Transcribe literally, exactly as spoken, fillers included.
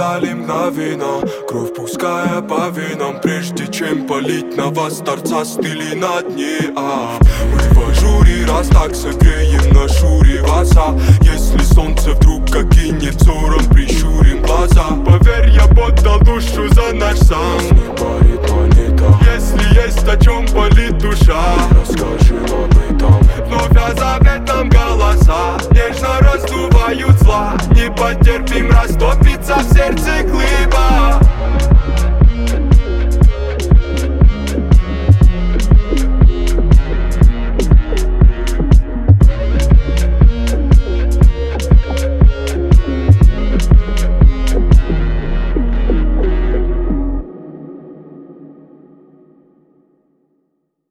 стали мгновенно, кровь пуская по венам, прежде чем полить на вас торца стыли на дне. а Мы в ажуре, раз так согреем на шуре васа. Если солнце вдруг окинет взором, прищурим глаза. Поверь, я поддал душу за наш сан. Парит монета. Если есть о чем болит душа, расскажем об этом. вновь озовет нам голоса, нежно раздувают зла. Не потерпим растопиться в сердце глыб.